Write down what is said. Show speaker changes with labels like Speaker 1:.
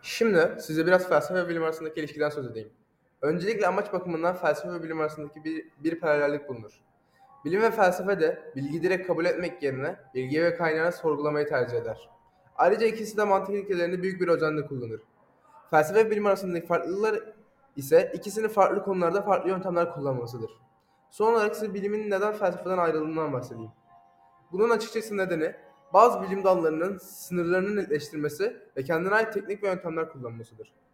Speaker 1: Şimdi size biraz felsefe ve bilim arasındaki ilişkiden söz edeyim. Öncelikle amaç bakımından felsefe ve bilim arasındaki bir paralellik bulunur. Bilim ve felsefe de bilgiyi direkt kabul etmek yerine bilgiyi ve kaynağını sorgulamayı tercih eder. Ayrıca ikisi de mantık ilkelerini büyük bir özenle kullanır. Felsefe ve bilim arasındaki farklılıklar ise ikisinin farklı konularda farklı yöntemler kullanmasıdır. Son olarak size bilimin neden felsefeden ayrıldığından bahsedeyim. Bunun açıkçası nedeni bazı bilim dallarının sınırlarını netleştirmesi ve kendine ait teknik ve yöntemler kullanmasıdır.